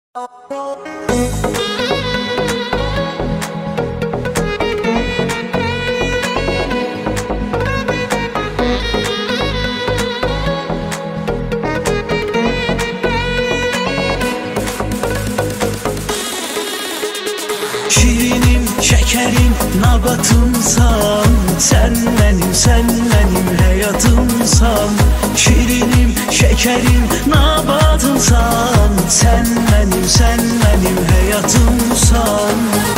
Şirinim, şekerim, nabatımsan sen benim hayatımsan. Şirinim, şekerim, nabatımsan sen benim hayatımsan.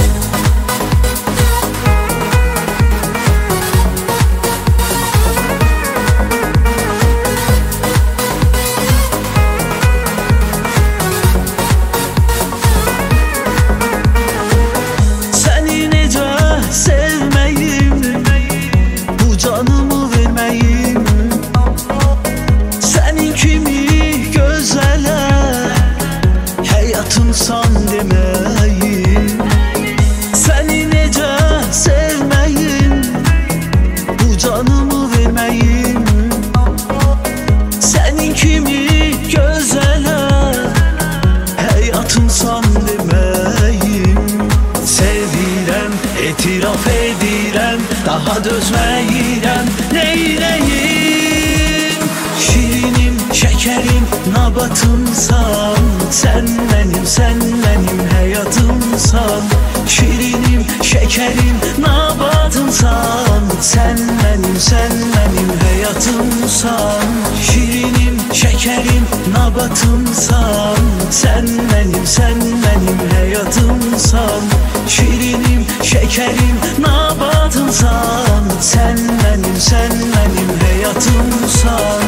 Hayatımsan demeyim, seni nece sevmeyim, bu canımı vermeyim. Senin kimi gözele hayatımsan demeyim. Sevirem, etiraf edirem, daha dözmeyirem, neyleyim? Şirinim, şekerim, nabatımsan sen benim hayatımsan. Şirinim, şekerim, nabatımsan sen benim hayatımsan. Şirinim, şekerim, nabatımsan sen benim hayatımsan. Şirinim, şekerim, nabatımsan sen benim hayatımsan.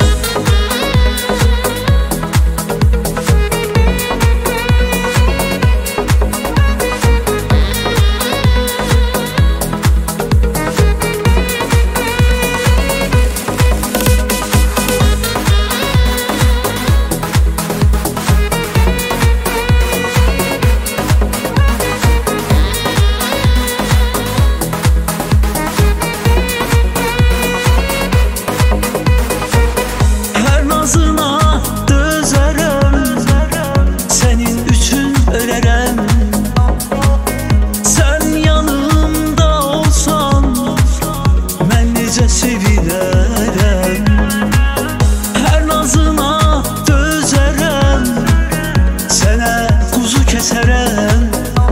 Sevinerem, her nazına dözerem, sene kuzu keserem.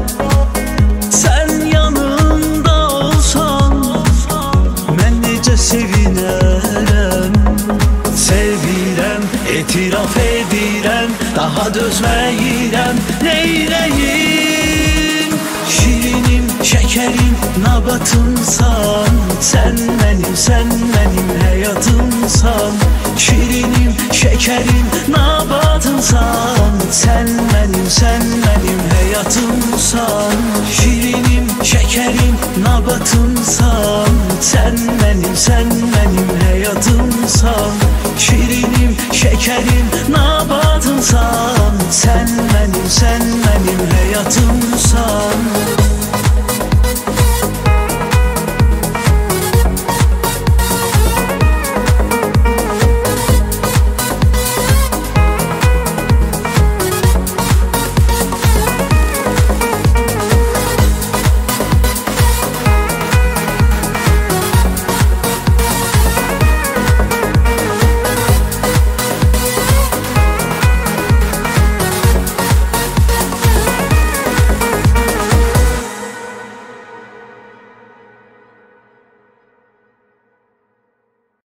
Sen yanımda olsan ben nece sevinerem. Sevirem, etiraf edirem, daha dözmeyirem, neyleyim? Şirinim, şekerim, nabatımsan sen benim hayatımsan. Şirinim, şekerim, nabatımsan sen benim hayatımsan. Şirinim, şekerim, nabatımsan sen benim hayatımsan. Şirinim, şekerim, nabatımsan sen benim hayatımsan.